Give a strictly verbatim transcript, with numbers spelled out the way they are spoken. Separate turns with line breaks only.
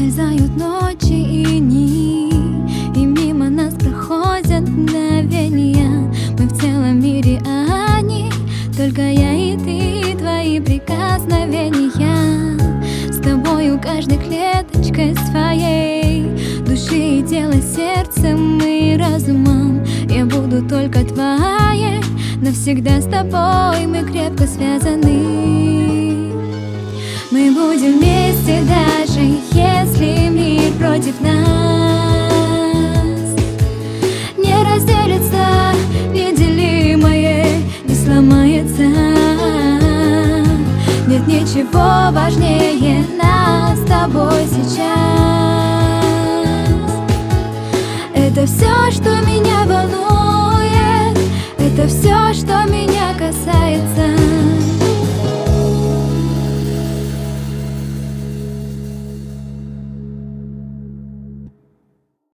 ускользают ночи и дни, и мимо нас проходят мгновения. Мы в целом мире, а они только я и ты, твои прикосновения. С тобою каждой клеточкой своей души и тела, сердцем и разумом я буду только твоей. Навсегда с тобой мы крепко связаны. Мы будем вместе, даже если мир против нас. Не разделится, неделимое не сломается. Нет ничего важнее нас с тобой сейчас. Это все, что меня волнует, это все, что меня